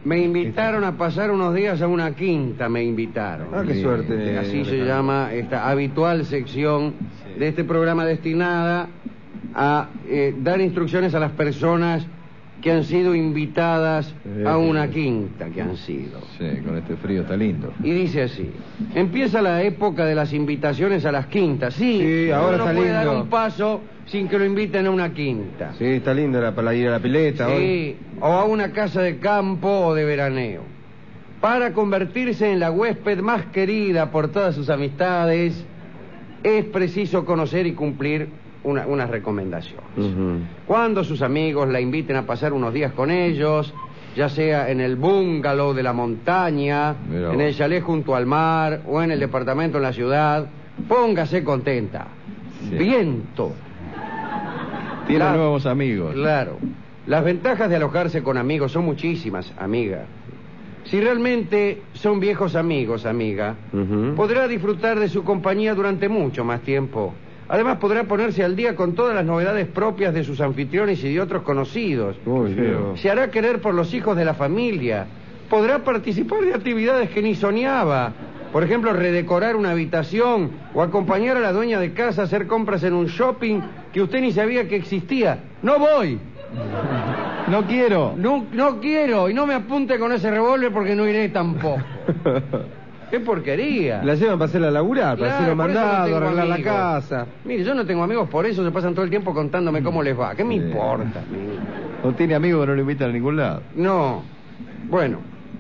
Me invitaron a pasar unos días a una quinta, me invitaron. Ah, qué suerte. Así se llama esta habitual sección de este programa destinada a dar instrucciones a las personas que han sido invitadas a una quinta, que han sido. Sí, con este frío está lindo. Y dice así: empieza la época de las invitaciones a las quintas. Sí, ahora no está puede lindo. dar un paso sin que lo inviten a una quinta. Sí, está lindo para ir a la pileta. Sí, o a una casa de campo o de veraneo. Para convertirse en la huésped más querida por todas sus amistades, es preciso conocer y cumplir unas recomendaciones. Cuando sus amigos la inviten a pasar unos días con ellos, ya sea en el bungalow de la montaña, en el chalet junto al mar o en el departamento en la ciudad, póngase contenta. Sí. Viento. Tiene nuevos amigos. Claro. Las ventajas de alojarse con amigos son muchísimas, amiga. Si realmente son viejos amigos, amiga, podrá disfrutar de su compañía durante mucho más tiempo. Además, podrá ponerse al día con todas las novedades propias de sus anfitriones y de otros conocidos. Se hará querer por los hijos de la familia. Podrá participar de actividades que ni soñaba. Por ejemplo, redecorar una habitación o acompañar a la dueña de casa a hacer compras en un shopping que usted ni sabía que existía. ¡No voy! No quiero. No quiero. Y no me apunte con ese revólver porque no iré tampoco. ¡Qué porquería! La llevan para hacerla laburar, para hacer los mandados, arreglar la casa. Mire, yo no tengo amigos, por eso se pasan todo el tiempo contándome cómo les va. ¿Qué me importa? No tiene amigos que no lo invitan a ningún lado. No. Bueno.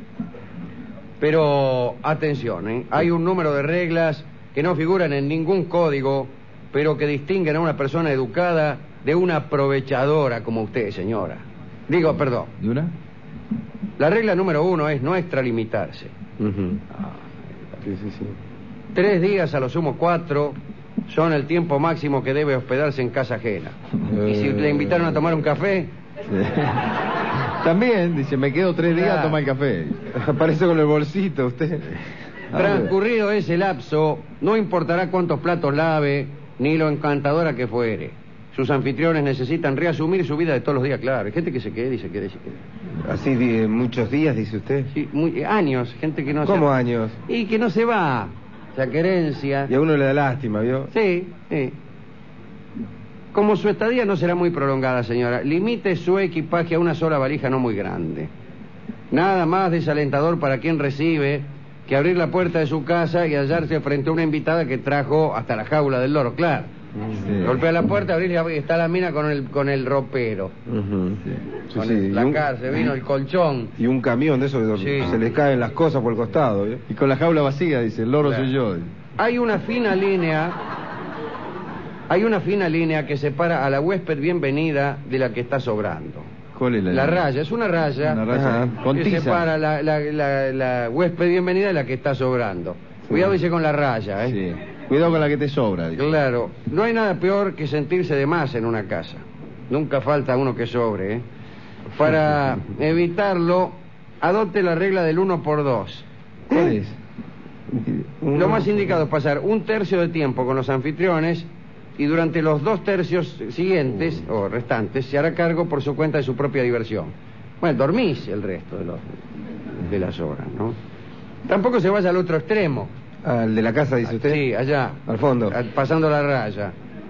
Pero, atención, ¿eh? Hay un número de reglas que no figuran en ningún código, pero que distinguen a una persona educada de una aprovechadora como usted, señora. Digo, perdón. ¿De una? La regla número 1 es no extralimitarse. Sí. 3 días, a lo sumo 4, son el tiempo máximo que debe hospedarse en casa ajena. Y si le invitaron a tomar un café... También, dice, me quedo 3 días a tomar el café. Aparece con el bolsito usted. Transcurrido ese lapso, no importará cuántos platos lave, ni lo encantadora que fuere. Sus anfitriones necesitan reasumir su vida de todos los días, claro. Hay gente que se quede. Así muchos días, dice usted. Sí, años, gente que no ¿Cómo años? Y que no se va. O sea, querencia. Y a uno le da lástima, ¿vio? Sí. Como su estadía no será muy prolongada, señora, limite su equipaje a una sola valija no muy grande. Nada más desalentador para quien recibe que abrir la puerta de su casa y hallarse frente a una invitada que trajo hasta la jaula del loro, claro. Sí. Golpea la puerta, abrir y está la mina con el ropero. La casa, vino el colchón. Y un camión de eso que se les caen las cosas por el costado, ¿eh? Y con la jaula vacía, dice, el loro soy yo. Hay una fina línea que separa a la huésped bienvenida de la que está sobrando. ¿Cuál es la raya? Es una raya con que tiza. separa la huésped bienvenida de la que está sobrando. Cuidado, dice, con la raya, ¿eh? Sí. Cuidado con la que te sobra, dice. Claro, no hay nada peor que sentirse de más en una casa. Nunca falta uno que sobre, ¿eh? Para evitarlo, adopte la regla del 1x2. ¿Cuál es? Lo más indicado es pasar 1/3 de tiempo con los anfitriones y durante los 2/3 siguientes o restantes se hará cargo por su cuenta de su propia diversión. Bueno, dormís el resto de las horas, ¿no? Tampoco se vaya al otro extremo. ¿Al de la casa, dice usted? Sí, allá. Al fondo. Pasando la raya.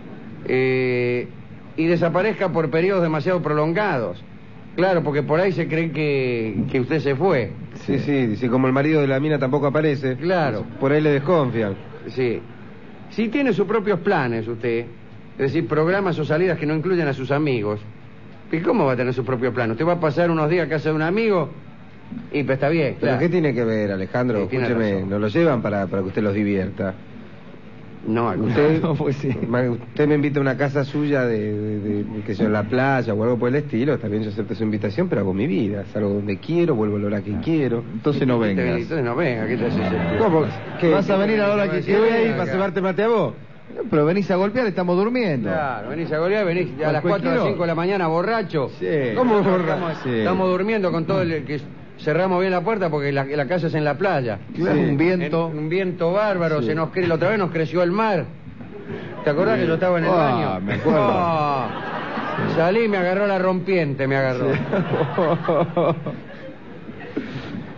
Y desaparezca por periodos demasiado prolongados. Claro, porque por ahí se cree que usted se fue. Sí, dice, como el marido de la mina tampoco aparece. Claro. Por ahí le desconfian. Sí. Si tiene sus propios planes usted, es decir, programas o salidas que no incluyen a sus amigos, ¿y cómo va a tener sus propios planes? ¿Usted va a pasar unos días a casa de un amigo? Y pues está bien, ¿Pero qué tiene que ver, Alejandro? Sí, escúcheme, nos lo llevan para que usted los divierta. No, usted, no, pues sí. Usted me invita a una casa suya de que sea en la playa o algo por el estilo, también yo acepto su invitación, pero hago mi vida, salgo donde quiero, vuelvo a la hora que quiero. Entonces no vengas. Entonces no venga, ¿qué te haces? ¿Cómo? ¿Vas a venir a la hora que ¿Qué voy a ir venga. para cebarte mate a vos? Pero venís a golpear, estamos durmiendo. Claro, venís a golear, venís a las 4 o las 5 de la mañana borracho. Sí. ¿Cómo borracho? Sí. Estamos durmiendo con todo el que cerramos bien la puerta porque la casa es en la playa. Claro, un viento. Un viento bárbaro, Sí. la otra vez nos creció el mar. ¿Te acordás que yo estaba en el baño? Me acuerdo. Salí, me agarró la rompiente, me agarró.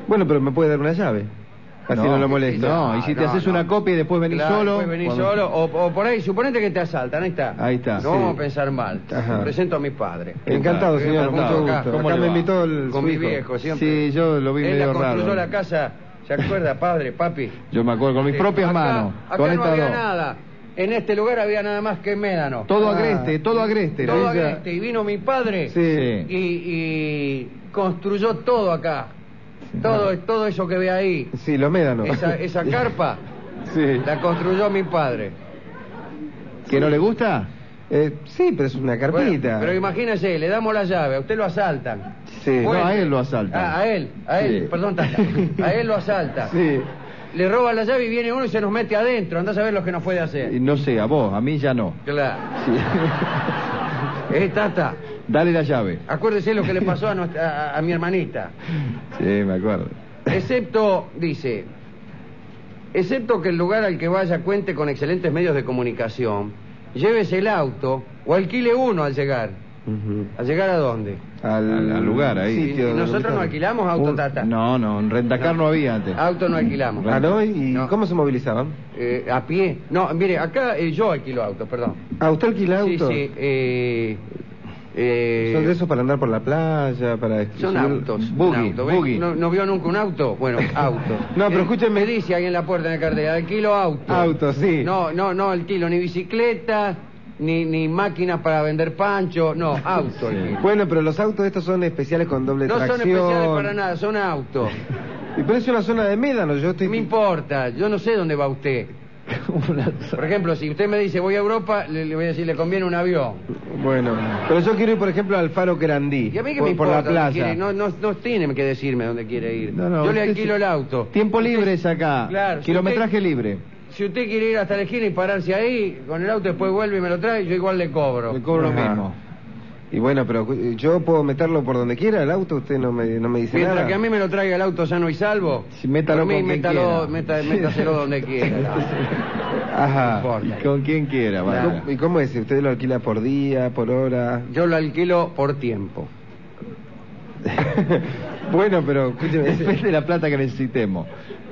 Bueno, pero me puede dar una llave. Así no lo molesta. No, y si te haces una copia y después venís Claro, solo. después venís cuando- solo, o por ahí, suponete que te asaltan, ahí está. Ahí está. No Sí. vamos a pensar mal. Ajá. Presento a mi padre. Encantado, Estoy señor, encantado mucho acá. gusto. ¿Cómo Acá le me va? invitó Con su mi hijo. viejo, siempre. Sí, yo lo vi Él medio la construyó raro. la casa, ¿se acuerda, padre, papi? Yo me acuerdo, con mis propias Acá- manos. Acá con no estas había dos. nada. En este lugar había nada más que médano. Todo Ah. agreste, todo agreste. Todo ¿no? agreste. Y vino mi padre Sí. y construyó todo acá. Todo eso que ve ahí. Sí, los médanos. Esa carpa Sí. la construyó mi padre. ¿Que no le gusta? Sí, pero es una Bueno, carpita. pero imagínese, le damos la llave, a usted lo asaltan. Sí. No, a él lo asaltan. A él, Sí. perdón, Tata. A él lo asalta. Sí. Le roba la llave y viene uno y se nos mete adentro. Andá a saber lo que nos puede hacer. Y no sé, a vos, a mí ya no. Claro. Sí. Tata, Dale la llave. acuérdese lo que le pasó a mi hermanita. Sí, me acuerdo. Excepto, dice, excepto que el lugar al que vaya cuente con excelentes medios de comunicación, llévese el auto o alquile uno al llegar. Ujú. ¿Al llegar a dónde? Al lugar ahí. Y Sitio nosotros no ubicado. alquilamos auto, Tata. No, no, en Rentacar no había antes. Auto no alquilamos. Ah, ¿no? ¿Y No. cómo se movilizaban? A pie. No, mire, acá yo alquilo autos, perdón. ¿Ah, usted alquila auto? Sí, sí. ¿Son de esos para andar por la playa? Para Son subir- autos. Buggy, un auto. ¿Ven? buggy. ¿No vio nunca un auto? Bueno, auto. No, pero escúcheme. Me dice ahí en la puerta en el cartel, alquilo auto. Auto, sí. No alquilo ni bicicleta, ni máquinas para vender pancho, no, auto. alquilo. Bueno, pero los autos estos son especiales con doble No son tracción. especiales para nada, son autos. Y pero es una zona de médanos, yo estoy... No me importa, yo no sé dónde va usted. Por ejemplo, si usted me dice voy a Europa, le voy a decir, le conviene un avión. Bueno, pero yo quiero ir, por ejemplo, al Faro Querandí. ¿Y a mí qué por, me por importa la dónde playa. quiere ir? No tiene que decirme dónde quiere ir. No, Yo le usted alquilo sí. el auto. Tiempo libre es acá. Claro, si Kilometraje usted- libre. Si usted quiere ir hasta la esquina y pararse ahí, con el auto después vuelve y me lo trae, yo igual le cobro. Le cobro lo Ajá. mismo. Y bueno, pero yo puedo meterlo por donde quiera, el auto, usted no me dice Mientras nada. que a mí me lo traiga el auto sano y salvo, Sí, métalo por mí, con quien quiera. métaselo donde quiera. Ajá. No importa. Con quien quiera, ¿Y vaya. cómo- ¿Y cómo es? ¿Usted lo alquila por día, por hora? Yo lo alquilo por tiempo. Bueno, pero escúcheme, Depende de la plata que necesitemos.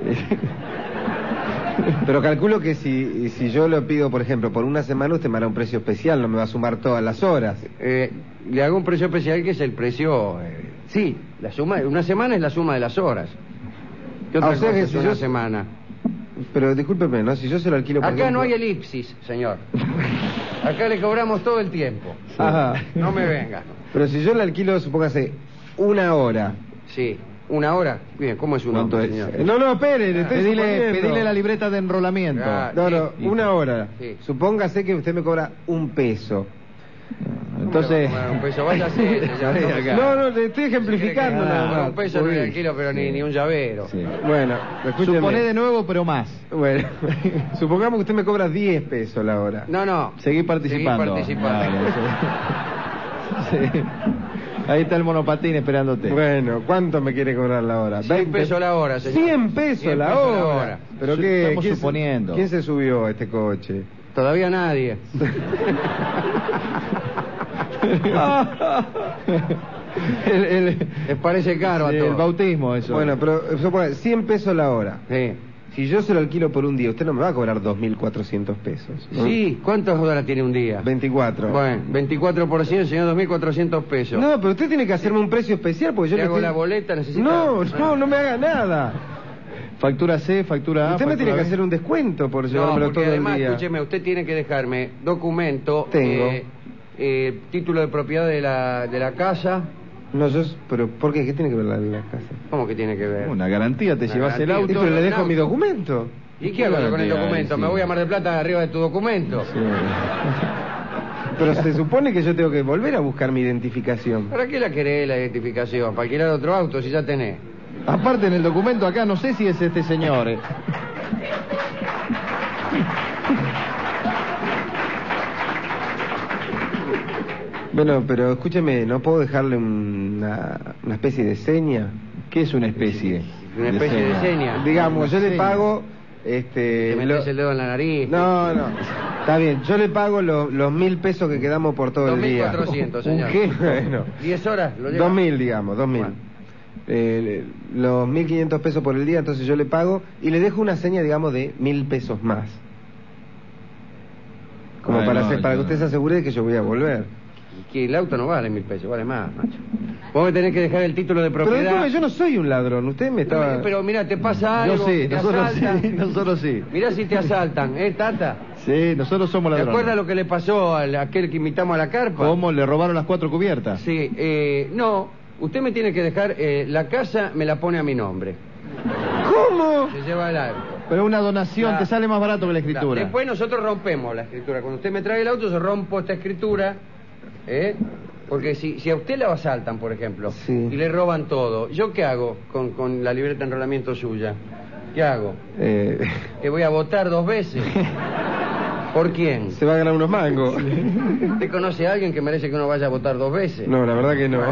pero calculo que si yo lo pido, por ejemplo, por una semana, usted me hará un precio especial, no me va a sumar todas las horas. Le hago un precio especial que es el precio... sí, la suma, una semana es la suma de las horas. ¿Qué otra Ah, o sea cosa que es si una yo- semana? Pero discúlpeme, ¿no? Si yo se lo alquilo por Acá ejemplo- no hay elipsis, señor. Acá le cobramos todo el tiempo. Ajá. No me venga. Pero si yo le alquilo, supóngase, una hora. Sí, una hora. Bien, ¿cómo es una ¿Cuánto hora, es? señor? No, espere, le estoy suponiendo. Pedile la libreta de enrolamiento. Ah, No, Sí. una hora. Sí. Supóngase que usted me cobra $1. Entonces... Un peso, váyase, señor. Sí, acá. No, le estoy ejemplificando Ah, nada más. Un peso no le alquilo, pero ni un llavero. Sí. Bueno, escúcheme. Suponé de nuevo, pero más. Bueno, supongamos que usted me cobra $10 la hora. No. Seguí participando. Seguí participando. Claro, sí. Ahí está el monopatín esperándote. Bueno, ¿cuánto me quiere cobrar la hora? 100 pesos la hora, señor. 100 pesos 100 la pesos la hora. hora. ¿Pero qué? Estamos ¿Quién suponiendo. ¿Quién se subió a este coche? Todavía nadie. Les parece caro a Sí, todos. el bautismo, eso. Bueno, pero suponga, 100 pesos la hora. Sí. Si yo se lo alquilo por un día, usted no me va a cobrar 2.400 pesos. ¿no? Sí, ¿cuántas horas tiene un día? 24. Bueno, 24%, señor, 2.400 pesos. No, pero usted tiene que hacerme un precio especial porque yo Le le hago estoy... la boleta, necesita... No me haga nada. Factura C, factura A. Usted me factura tiene que B. hacer un descuento por No, llevármelo porque todo además, el día. escúcheme, usted tiene que dejarme documento, Tengo. título de propiedad de la casa. No, pero ¿por qué? ¿Qué tiene que ver la casa? ¿Cómo que tiene que ver? Una garantía, te Una llevas el garantía. Sí, auto. pero le dejo auto. mi documento. ¿Y qué hago yo con el Garantía, documento? sí. Me voy a Mar del Plata arriba de tu documento. Sí. Pero se supone que yo tengo que volver a buscar mi identificación. ¿Para qué la querés la identificación? ¿Para alquilar otro auto si ya tenés? Aparte en el documento acá no sé si es este señor. Bueno, pero escúcheme, ¿no puedo dejarle una especie de seña? ¿Qué es una especie? Una especie de seña. Digamos, yo le seña. pago... Te metes el dedo en la nariz. No, está bien, yo le pago los 1.000 pesos que quedamos por todo el día. 2.400, ¿Un señor. qué? Bueno, 10 horas, lo lleva. 2.000, digamos, 2.000. Bueno. los 1.500 pesos por el día, entonces yo le pago y le dejo una seña, digamos, de 1.000 pesos más. Como Ay, para, no, para que yo- usted se asegure de que yo voy a volver. Que el auto no vale 1.000 pesos, vale más, macho. Vos me tenés que dejar el título de Pero propiedad. disculpe, yo no soy un ladrón, usted me estaba... Pero mira, te pasa algo, Yo sí, te nosotros asaltan. sí, nosotros sí. Mirá si te asaltan, Tata. Sí, nosotros somos ¿Te ladrones. acuerdas lo que le pasó a aquel que invitamos a la carpa? ¿Cómo le robaron las 4 cubiertas? Sí, no, usted me tiene que dejar, la casa me la pone a mi nombre. ¿Cómo? Se lleva el auto. Pero una donación Claro. te sale más barato que la escritura. Después nosotros rompemos la escritura. Cuando usted me trae el auto, yo rompo esta escritura, porque si a usted la asaltan, por ejemplo, Sí. y le roban todo, ¿yo qué hago con la libreta de enrolamiento suya? ¿Qué hago? ¿Que voy a votar 2 veces? ¿Por quién? Se va a ganar unos mangos. ¿Usted conoce a alguien que merece que uno vaya a votar 2 veces? No, la verdad que no.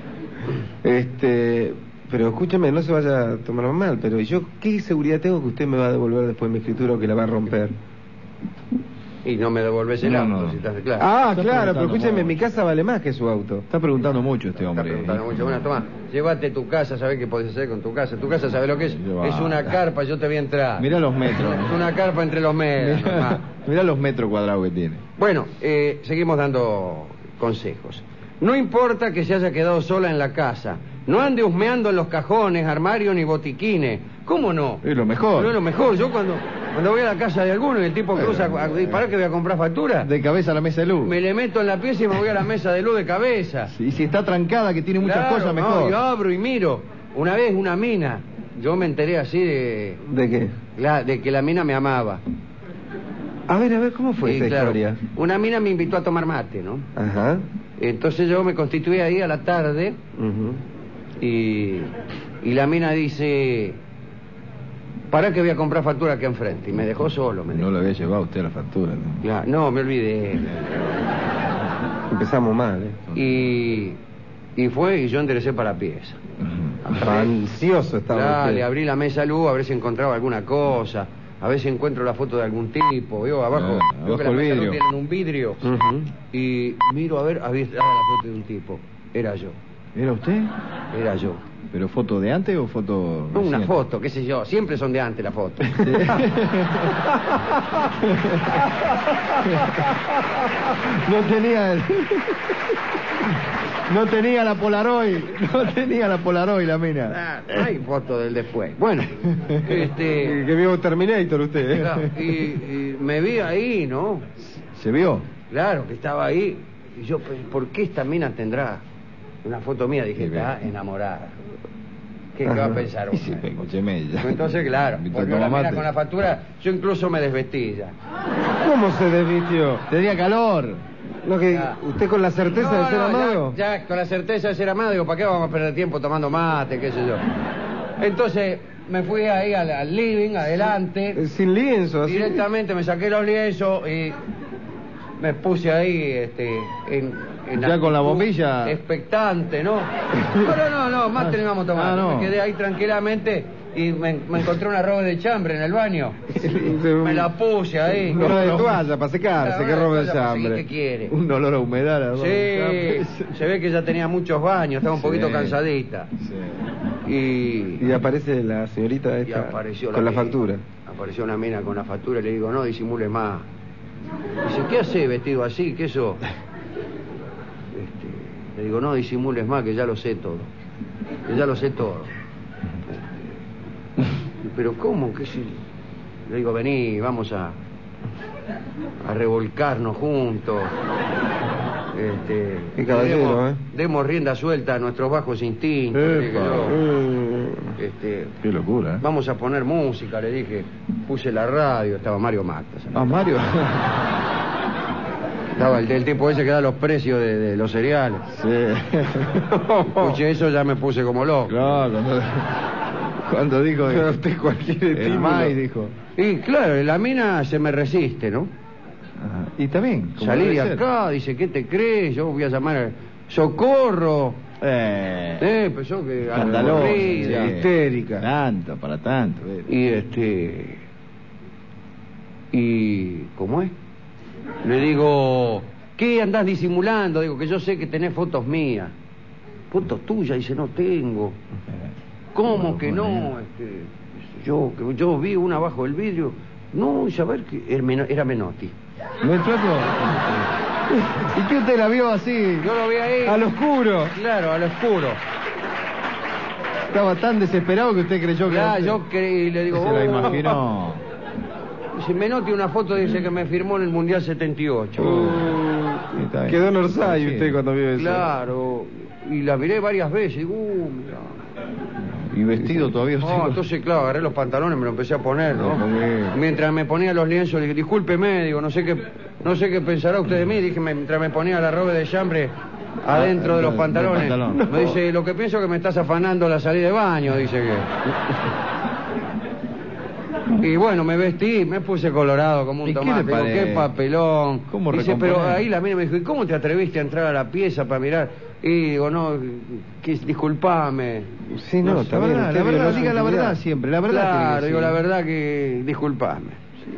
Pero escúcheme, no se vaya a tomar mal, pero yo qué seguridad tengo que usted me va a devolver después mi escritura o que la va a romper. Y no me devolvés el No, auto, no. si estás claro. Ah, Está claro, pero preguntando escúcheme, mucho. mi casa vale más que su auto. Está preguntando mucho este Está hombre. preguntando mucho. Bueno, toma, llévate tu casa, ¿sabés qué podés hacer con tu casa? Tu casa, ¿sabés lo que es? Lleva- Es una carpa, yo te voy a entrar. Mira los metros. Es una carpa entre los medios. nomás. Mira los metros cuadrados que tiene. Bueno, seguimos dando consejos. No importa que se haya quedado sola en la casa. No ande husmeando en los cajones, armarios ni botiquines. ¿Cómo no? Es lo mejor. No es lo mejor. Yo cuando voy a la casa de alguno y el tipo cruza, ¿para que voy a comprar factura? De cabeza a la mesa de luz. Me le meto en la pieza y me voy a la mesa de luz de cabeza. Y si está trancada, que tiene muchas Claro, cosas, no, mejor. yo abro y miro. Una vez una mina, yo me enteré así ¿De qué? de que la mina me amaba. A ver, ¿cómo fue Sí, esta claro. historia? Una mina me invitó a tomar mate, ¿no? Ajá. Entonces yo me constituí ahí a la tarde Ujú. y la mina dice, ¿para que voy a comprar factura aquí enfrente? Y me dejó solo. Me No dejó. le había llevado a usted la factura, ¿no? Claro, no, me olvidé. Empezamos mal, Y fue y yo enderecé para la pieza. Ansioso estaba Claro, usted. le abrí la mesa de luz a ver si encontraba alguna cosa, a ver si encuentro la foto de algún tipo. Veo abajo, Ah, veo que abajo las el mesas de luz vidrio. tienen un vidrio. Ujú. Y miro a ver, había estaba la foto de un tipo. Era yo, ¿Era usted? era yo. ¿Pero foto de antes o foto...? No, una reciente? foto, qué sé yo, siempre son de antes las fotos. No tenía el... No tenía la Polaroid. No tenía la Polaroid, la mina. Ah, no hay foto del después. Bueno, Que vio Terminator usted, ¿eh? claro, y me vi ahí, ¿no? ¿Se vio? Claro, que estaba ahí. Y yo, ¿por qué esta mina tendrá una foto mía? Dije, Sí, bien. está enamorada. ¿Qué va a Ajá. pensar Y sí, uno? escúcheme ya. Entonces, claro, Invitó a volvió la tomar mina mate. con la factura, yo incluso me desvestí ya. ¿Cómo se desvistió? Tenía calor. No, que Ah. usted con la certeza de ser amado. Ya, con la certeza de ser amado, digo, ¿para qué vamos a perder tiempo tomando mate, qué sé yo? Entonces, me fui ahí al living, adelante, Sin lienzo, así. directamente me saqué los lienzos y me puse ahí, en Ya con la actitud bombilla. expectante, ¿no? No, mate no íbamos a tomar. Ah, no. Me quedé ahí tranquilamente y me encontré una robe de chambre en el baño. Me la puse ahí. Una de toalla para secarse, Una que de robe de toalla para seguir, chambre. ¿qué quiere? Un olor a humedad. ¿no? Sí, se ve que ya tenía muchos baños, estaba un poquito Sí. cansadita. Sí. Y aparece la señorita Y esta apareció con la mina. factura. Apareció una mina con la factura y le digo, no disimule más. Dice, ¿qué hace vestido así? ¿Qué eso? Le digo, no disimules más, que ya lo sé todo. Que ya lo sé todo. Pero ¿cómo? ¿Qué si...? Le digo, vení, vamos a revolcarnos juntos. Qué caballero, demos rienda suelta a nuestros bajos instintos. le dije Epa. yo. Qué locura. ¿eh? Vamos a poner música, le dije. Puse la radio, estaba Mario Matas. Ah, Mario. Estaba el tipo ese que da los precios de los cereales. Sí. Escuché eso, ya me puse como loco. Claro, cuando dijo... Pero usted cualquier el estímulo. MAI dijo. Y claro, la mina se me resiste, ¿no? Ajá. Y está bien. como Salí de debe ser. acá, dice, ¿qué te crees? Yo voy a llamar a socorro. Pues yo que Escandalosa, aburrida. sí. histérica. Tanto, para tanto. Y ¿cómo es? Le digo, ¿qué andás disimulando? Digo, que yo sé que tenés fotos mías. fotos tuyas. Dice, no tengo. ¿Cómo que no? Yo vi una abajo del vidrio. No, y a ver, que era Menotti. ¿No es Flaco? ¿Y qué usted la vio así? Yo lo vi ahí. Al oscuro. Claro, al oscuro. Estaba tan desesperado que usted creyó que... Claro, yo creí, le digo... Se la imaginó. Dice, Menotti una foto, dice que me firmó en el Mundial 78. Está bien. Quedó en Orsay Sí. usted cuando vio eso. Claro, y la miré varias veces, digo, mira. Y vestido todavía. Entonces, claro, agarré los pantalones, me lo empecé a poner, ¿no? Porque- Mientras me ponía los lienzos, le dije, discúlpeme, digo, no sé qué pensará usted de mí. Dije, mientras me ponía la robe de chambre adentro de los pantalones. pantalón. Me dice, lo que pienso es que me estás afanando la salida de baño, dice que... Y bueno, me vestí, me puse colorado como un ¿Y qué tomate. le Digo, parece? qué papelón. ¿Cómo Dice, pero recomponer? ahí la mina me dijo, ¿y cómo te atreviste a entrar a la pieza para mirar? Y digo, no, disculpame. Sí, no, está bien. La usted verdad, violó su diga la verdad intimidad. siempre, la verdad. Claro, tiene que digo, decir. la verdad que disculpame.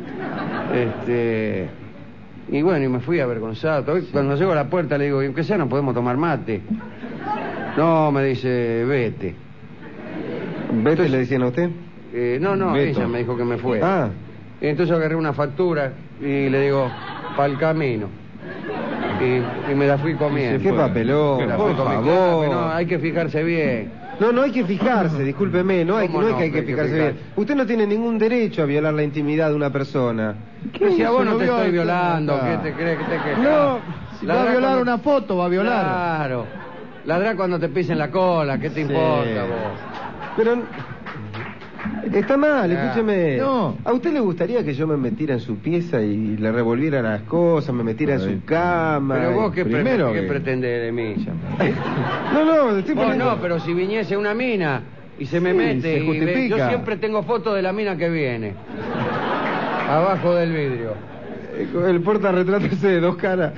Y bueno, y me fui avergonzado. Cuando llego a la puerta le digo, y aunque sea no podemos tomar mate. No, me dice, vete. ¿Vete le decían a usted? No, Beto. ella me dijo que me fue. Ah, Y entonces agarré una factura y le digo, pa'l camino. Y me la fui comiendo. qué papelón, Me la por fui comiendo. favor. Claro, no, hay que fijarse bien. No hay que fijarse, discúlpeme, no ¿Cómo es no? que hay que Hay que fijarse fijar. bien. Usted no tiene ningún derecho a violar la intimidad de una persona. Pero si a vos no te vio estoy esto? violando, Ah. ¿qué te crees que te quejas? No, Si va a violar una foto, va a violar. Claro. Ladrá cuando te pisen la cola, ¿qué te importa vos? Pero está mal, Ya. escúcheme. No. ¿A usted le gustaría que yo me metiera en su pieza y le revolviera las cosas, me metiera en su cama? Pero vos, ¿qué Primero que- pretendés de mí? No, estoy Vos poniendo... no, pero si viniese una mina y se me Sí, mete se y justifica. yo siempre tengo fotos de la mina que viene. Abajo del vidrio. El portarretrato ese de dos caras.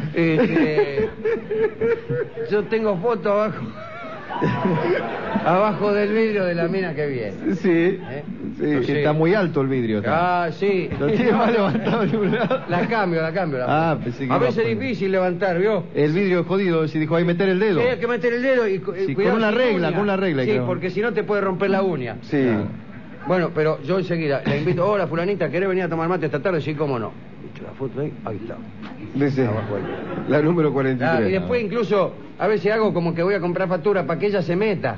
Yo tengo fotos abajo del vidrio de la mina que viene. Sí, Porque sí. está muy alto el vidrio. Está. Sí. Lo tiene más levantado de un lado. La cambio. Ah, pensé que a iba veces a es poner. difícil levantar, ¿vio? El vidrio es jodido, si dijo ahí meter el dedo. Hay que meter el dedo y Sí, cuidado, con una sin regla, uña. con una regla, Sí, creo. porque si no te puede romper la uña. Sí. Bueno, pero yo enseguida la invito, hola fulanita, ¿querés venir a tomar mate esta tarde? Sí, cómo no. Echo la foto ahí está. Dice, Abajo el- la número 43. Claro, y después incluso a veces hago como que voy a comprar factura para que ella se meta.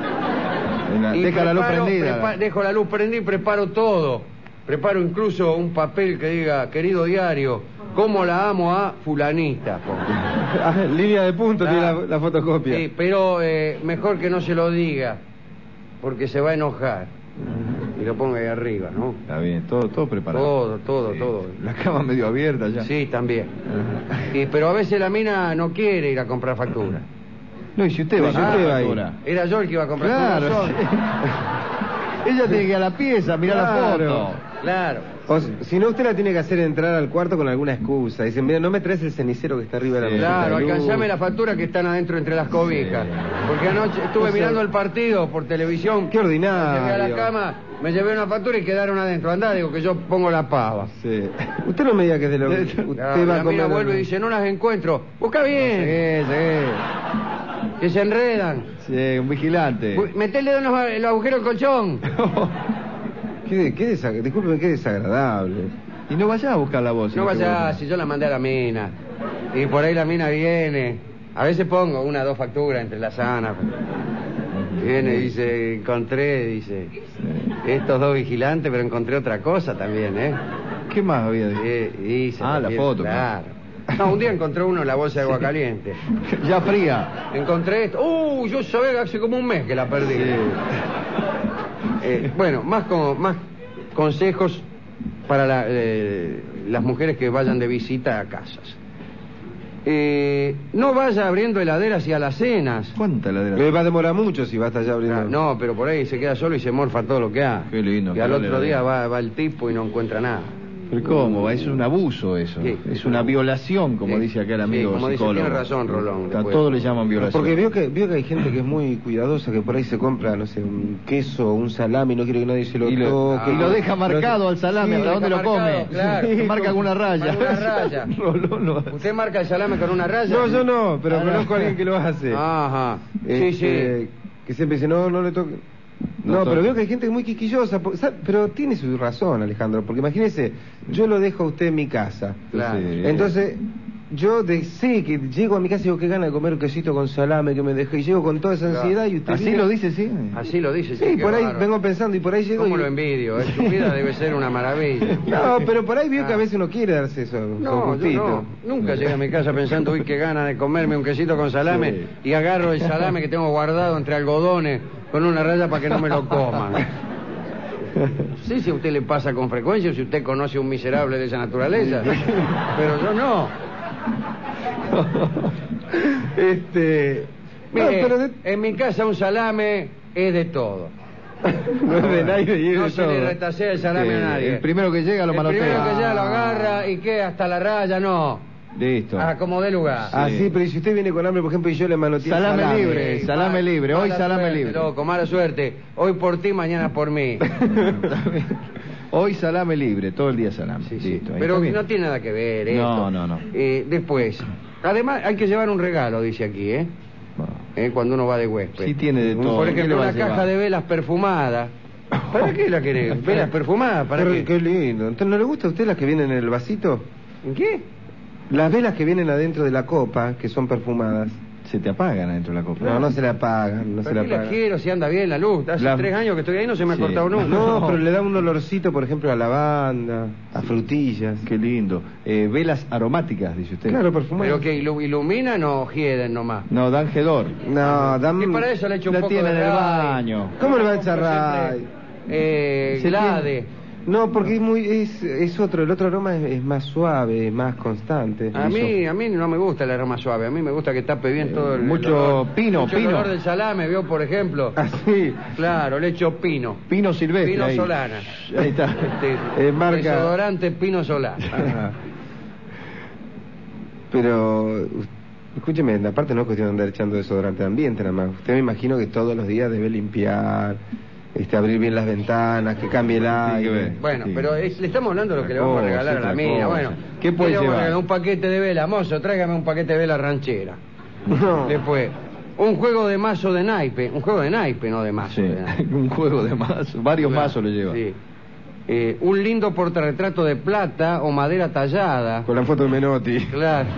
Y Deja la luz preparo- prendida. Dejo la luz prendida y preparo todo. Preparo incluso un papel que diga, querido diario, ¿cómo la amo a fulanita? pongo. Ah, línea de punto Ah, tiene la fotocopia. Sí, pero mejor que no se lo diga, porque se va a enojar. Y lo ponga ahí arriba, ¿no? Está bien, todo preparado. Todo. La cama medio abierta ya. Sí, también. Pero a veces la mina no quiere ir a comprar factura. No, y si usted va Si a usted comprar va ahí. factura. Era yo el que iba a comprar Claro. factura. Ella tiene que ir a la pieza, mirar la Claro. foto. Claro. O si no, usted la tiene que hacer entrar al cuarto con alguna excusa. Dicen, mira, no me traes el cenicero que está arriba de la Sí. mesita Claro, de luz. alcanzame la factura que están adentro entre las cobijas. Sí. Porque anoche estuve Eso- mirando el partido por televisión. Qué ordinario. Llegué a la cama, me llevé una factura y quedaron adentro. Andá, digo que yo pongo la pava. Sí. Usted no me diga que es de lo que usted Claro, va a la comer. mina vuelve y dice, no las encuentro. Busca bien, que se enredan. Sí, un vigilante. Meté el dedo en el agujero del colchón. Discúlpeme, qué desagradable. Y no vayas a buscar la voz. No vaya, si yo la mandé a la mina. Y por ahí la mina viene. A veces pongo 1 o 2 facturas entre las sanas. Viene y dice, dice, estos 2 vigilantes, pero encontré otra cosa también, ¿eh? ¿Qué más había? Dice, Ah, la también, foto. Claro. No, un día encontré uno en la bolsa de agua caliente. Ya fría. Encontré esto. Yo sabía que hace como un mes que la perdí. Bueno, más consejos para las mujeres que vayan de visita a casas. No vaya abriendo heladeras y alacenas. ¿Cuánta heladera? Le va a demorar mucho si va a estar ya abriendo. No, pero por ahí se queda solo y se morfa todo lo que ha. Qué lindo, Y al qué otro heladera. día va el tipo y no encuentra nada. ¿Pero cómo? Es un abuso eso. Sí. Es una violación, como Sí. dice acá el Sí, amigo como dice, psicólogo. tiene razón, Rolón, A después. todos le llaman violación. Porque vio que hay gente que es muy cuidadosa, que por ahí se compra, no sé, un queso, un salami, no quiere que nadie se lo Y toque. lo deja marcado al salame, Sí, ¿hasta dónde lo deja come? marcado, claro. Sí, marca alguna raya. Alguna raya. Rolón lo hace. ¿Usted marca el salame con una raya? No, yo no, pero Ah, no. conozco a alguien que lo hace. Ajá. Sí, sí. Que siempre dice, no le toque. No, pero veo que hay gente muy quisquillosa, pero tiene su razón, Alejandro, porque imagínese, yo lo dejo a usted en mi casa. Claro. Entonces, yo sé que llego a mi casa y digo, qué gana de comer un quesito con salame que me dejé, y llego con toda esa ansiedad y usted... ¿Así lo dice, sí? Así lo dice, Sí, por ahí bárbaro. vengo pensando y por ahí llego... ¿Cómo lo envidio? Su vida debe ser una maravilla. No, pero por ahí veo que a veces uno quiere darse eso, No, yo no. Nunca llegué a mi casa pensando, uy, qué gana de comerme un quesito con salame, Sí. y agarro el salame que tengo guardado entre algodones con una raya para que no me lo coman. Sí, si a usted le pasa con frecuencia, si usted conoce a un miserable de esa naturaleza, pero yo no. Mire, pero en mi casa un salame es de todo. no es de nadie y es No de se todo. le retasea el salame a nadie. El primero que llega lo El manotea. primero que llega lo agarra y que hasta la raya, no. Listo. Como de lugar. Ah, sí, pero si usted viene con hambre, por ejemplo, y yo le manoteo Salame libre. Salame libre, hoy Mala salame suerte, libre. Loco, mala suerte. Hoy por ti, mañana por mí. Hoy salame libre, todo el día salame. Sí, sí. Listo, ahí Pero está bien. no tiene nada que ver No, esto. no. Después, además hay que llevar un regalo, dice aquí, ¿eh? Bueno. Cuando uno va de huésped. Sí tiene de todo. Por ¿Qué le ejemplo, va a una caja llevar? de velas perfumadas. ¿Para qué la querés? ¿Velas perfumadas? ¿Para qué? Qué lindo. Entonces, ¿no le gusta a usted las que vienen en el vasito? ¿En qué? Las velas que vienen adentro de la copa, que son perfumadas. Se te apagan adentro de la copa. No se la apagan, no se la ¿Para qué la apagan. quiero si anda bien la luz? Hace 3 años que estoy ahí, no se me ha Sí. cortado nunca. No, pero le da un olorcito, por ejemplo, a lavanda, a frutillas. Qué lindo. Velas aromáticas, dice usted. Claro, perfumadas. ¿Pero que iluminan o hieden nomás? No, dan hedor. No, dame... Y para eso le echo un La poco tiene de en el ray. baño. ¿Cómo le va a echar ray? Siempre, Glade. No, porque es otro, el otro aroma es más suave, más constante. A mí no me gusta el aroma suave, a mí me gusta que tape bien todo el Mucho olor. pino, mucho pino. el olor del salame, ¿vio? Por ejemplo. Así. Claro, le echo pino. Pino silvestre. Pino ahí. Solana. Ahí está. Marca- Desodorante Pino Solana. Ajá. Pero, escúcheme, aparte no es cuestión de andar echando desodorante de ambiente nada más. Usted me imagino que todos los días debe limpiar, abrir bien las ventanas, que cambie el aire. Bueno, Sí. pero le estamos hablando de lo que le vamos a regalar a la otra mina. cosa. Bueno, ¿Qué puede le vamos a llevar? regalar? Un paquete de vela, mozo, tráigame un paquete de vela ranchera. No. Después, un juego de mazo de naipe, no de mazo. Sí. De naipe. Un juego de mazos. Varios Claro, mazos le lleva. sí. Un lindo portarretrato de plata o madera tallada. Con la foto de Menotti. Claro.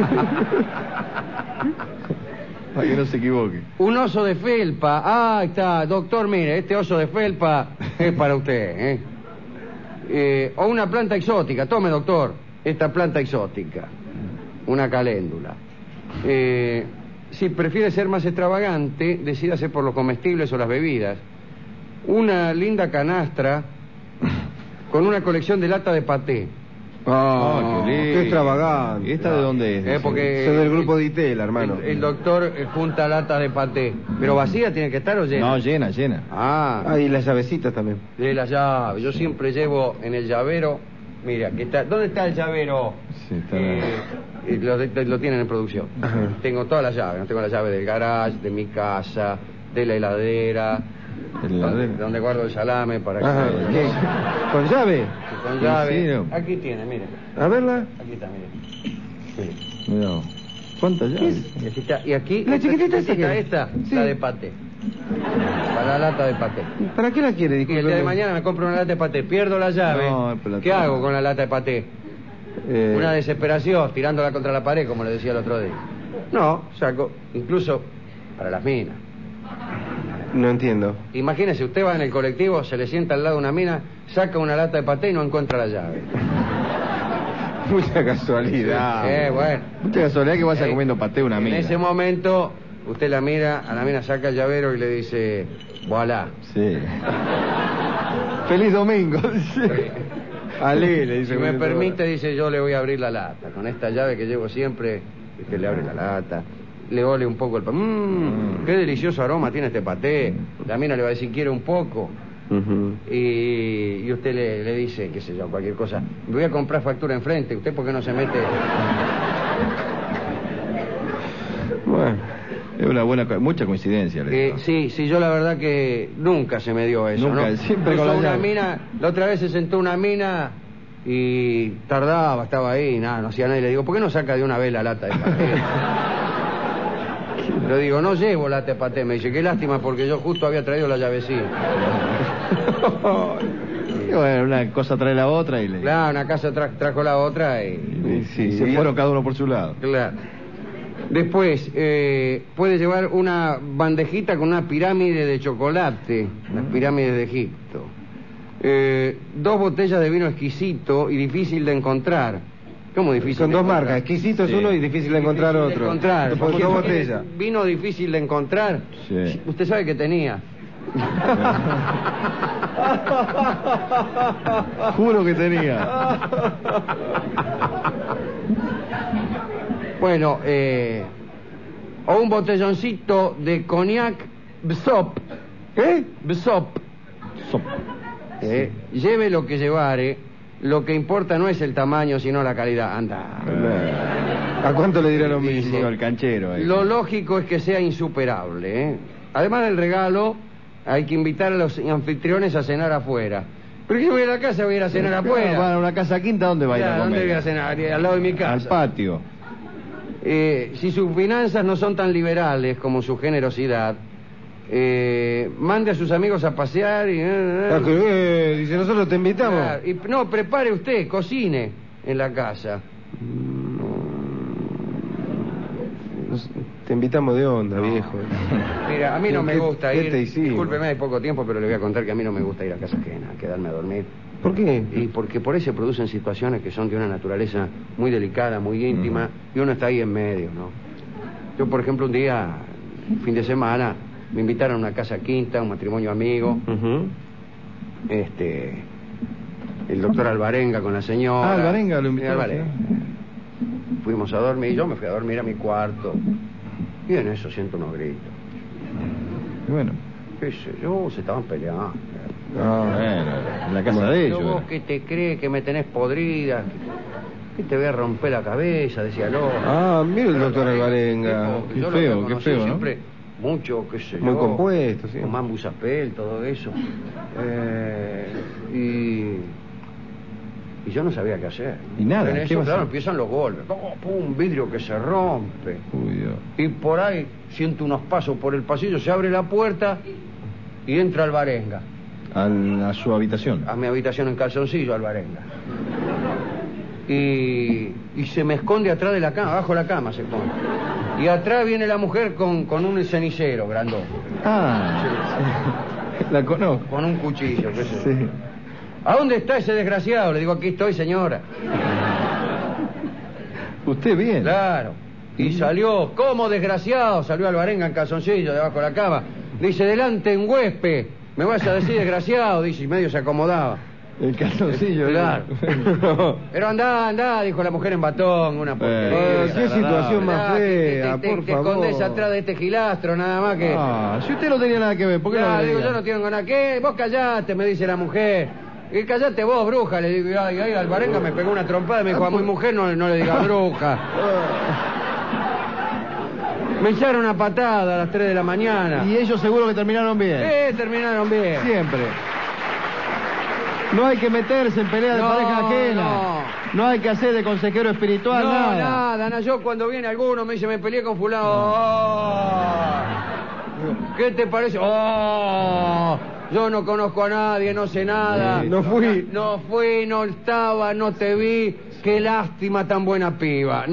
Para que no se equivoque. Un oso de felpa. Ah, ahí está, doctor, mire, este oso de felpa es para usted, o una planta exótica. Tome, doctor, esta planta exótica. Una caléndula. Si prefiere ser más extravagante, decídase por los comestibles o las bebidas. Una linda canastra con una colección de lata de paté. Ah, qué lindo. qué extravagante. ¿Esta de dónde es? Porque Soy del grupo de Itela, hermano. el doctor junta latas de paté. Pero vacía tiene que estar o llena. No, llena, llena. Ah, y las llavecitas también. De la llave. Yo siempre llevo en el llavero. Mira, aquí está. ¿Dónde está el llavero? Sí, está Lo tienen en producción. Ajá. Tengo todas las llaves. No tengo la llave del garage, de mi casa, de la heladera. ¿El heladero? Donde guardo el salame para que... Ajá. ¿Qué? ¿Con llave? Con llave. Sí, no. Aquí tiene, mire. A verla. Aquí está, mire. Mire. Mirá. ¿Cuántas llaves? Y aquí está. Y aquí, La esta chiquitita esa que- esta, sí. la de paté. Para la lata de paté. ¿Para qué la quiere? Y el día de Discúlpeme. mañana me compro una lata de paté, pierdo la llave. No, pero la ¿Qué toma. hago con la lata de paté? Una desesperación, tirándola contra la pared, como le decía el otro día. No, saco, incluso para las minas. No entiendo. Imagínese, usted va en el colectivo, se le sienta al lado una mina, saca una lata de paté y no encuentra la llave. Mucha casualidad. Bueno. Mucha casualidad que vaya Eh, comiendo paté una En mina. ese momento, usted la mira, a la mina saca el llavero y le dice, voilà. Sí. Feliz domingo. Ale, le dice. Si me permite, dice, yo le voy a abrir la lata. Con esta llave que llevo siempre, usted le abre la lata, le ole un poco el pan. Qué delicioso aroma tiene este paté. La mina le va a decir, quiere un poco. Ujú. Y usted le dice, qué sé yo, cualquier cosa. Me voy a comprar factura enfrente. ¿Usted por qué no se mete? Bueno. Es una buena, mucha coincidencia. le digo. Sí, yo la verdad que nunca se me dio eso. Nunca, ¿no? siempre Puso con la una llave. mina, la otra vez se sentó una mina y tardaba, estaba ahí, nada, no hacía nada. Y le digo, ¿por qué no saca de una vez la lata de paté? Le digo, no llevo la tepaté. Me dice, qué lástima porque yo justo había traído la llavecita. Y bueno, una cosa trae la otra y le... Claro, una casa trajo la otra y... Sí, se fueron cada uno por su lado. Claro. Después, puede llevar una bandejita con una pirámide de chocolate, las pirámides de Egipto. 2 botellas de vino exquisito y difícil de encontrar. ¿Cómo difícil? Son de dos encontrar? marcas, exquisito es uno y difícil de encontrar Difícil otro. de encontrar. Te pones 2 botellas. Vino difícil de encontrar. Sí. Usted sabe que tenía. Juro que tenía. Bueno, o un botelloncito de cognac Bsop. ¿Qué? Bsop. Lleve lo que llevare, lo que importa no es el tamaño, sino la calidad. Anda. ¿A cuánto le dirá lo Dice, mismo? El canchero ahí. Lo lógico es que sea insuperable, ¿eh? Además del regalo, hay que invitar a los anfitriones a cenar afuera. Pero yo voy a la casa, voy a ir a cenar afuera. Van a una casa quinta, ¿dónde va a ir a Claro, comer? ¿dónde voy a cenar? Al lado de mi casa. Al patio. Si sus finanzas no son tan liberales como su generosidad, mande a sus amigos a pasear y... Dice, nosotros te invitamos. Claro, no, prepare usted, cocine en la casa. Te invitamos de onda, viejo. Mira, a mí no me gusta ¿Qué ir... te hicimos? Discúlpeme, hay poco tiempo, pero le voy a contar que a mí no me gusta ir a casa ajena, a quedarme a dormir. ¿Por qué? Y porque por ahí se producen situaciones que son de una naturaleza muy delicada, muy íntima, y uno está ahí en medio, ¿no? Yo, por ejemplo, un día, fin de semana, me invitaron a una casa quinta, un matrimonio amigo, el doctor Alvarenga con la señora. Ah, Alvarenga lo invitó. Alvarenga. Fuimos a dormir, yo me fui a dormir a mi cuarto, y en eso siento unos gritos. Y bueno. Qué sé yo, se estaban peleando. Bueno, en la casa de ellos. Pero vos que te crees que me tenés podrida, que te voy a romper la cabeza, decía el otro. Ah, mira el doctor Alvarenga. Qué Yo lo feo, conocí qué feo, ¿no? siempre mucho, qué sé yo. Muy compuesto, sí. Con Mambusapel, todo eso. Y yo no sabía qué hacer. Y nada, En ¿qué eso, va a claro, hacer? empiezan los golpes. Oh, pum, vidrio que se rompe. Uy, Dios. Y por ahí siento unos pasos por el pasillo, se abre la puerta y entra Alvarenga. A su habitación. A mi habitación en calzoncillo, Alvarenga. Y se me esconde atrás de la cama, abajo de la cama se esconde. Y atrás viene la mujer con un cenicero grandón. Ah, la conozco. Con un cuchillo, qué sé yo. Sí. ¿A dónde está ese desgraciado? Le digo, aquí estoy, señora. ¿Usted bien? Claro. Y salió, ¿cómo desgraciado? Salió Alvarenga en calzoncillo debajo de la cama. Dice, delante un huésped. Me vas a decir desgraciado, dice, y medio se acomodaba. El calzoncillo. Claro. Pero andá, dijo la mujer en batón, una porquería. qué situación más Andá, fea, te por favor. escondés atrás de este gilastro, nada más que... Ah, si usted no tenía nada que ver, ¿por qué Claro, no le digo, diga? yo no tengo nada que... Vos callate, me dice la mujer. Y callate vos, bruja, le digo. Ay, Alvarenga me pegó una trompada y me dijo, a mi mujer no le diga bruja. Me echaron una patada a las 3 de la mañana. Y ellos seguro que terminaron bien. Terminaron bien. Siempre. No hay que meterse en pelea de No, pareja ajena. No hay que hacer de consejero espiritual, No, nada. nada. Yo cuando viene alguno me dice, me peleé con fulano. Oh. ¿Qué te parece? Oh. Yo no conozco a nadie, no sé nada. No fui. No fui, no estaba, no te vi. Qué lástima tan buena piba.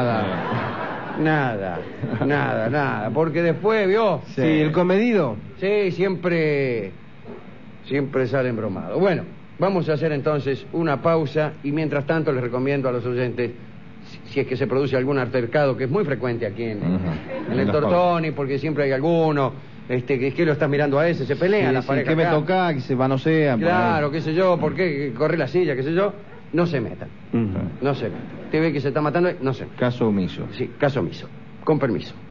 Nada. Porque después, ¿vio? Sí, el comedido. Sí, siempre sale embromado. Bueno, vamos a hacer entonces una pausa y mientras tanto les recomiendo a los oyentes, si es que se produce algún altercado, que es muy frecuente aquí en el Tortoni, porque siempre hay alguno que lo estás mirando a ese, se pelean las parejas. ¿Qué me acá. toca? Que se manosean. Claro, qué sé yo, por qué corre la silla, qué sé yo. No se metan. No se metan. Te ve que se está matando, no se metan. Caso omiso. Sí, caso omiso. Con permiso.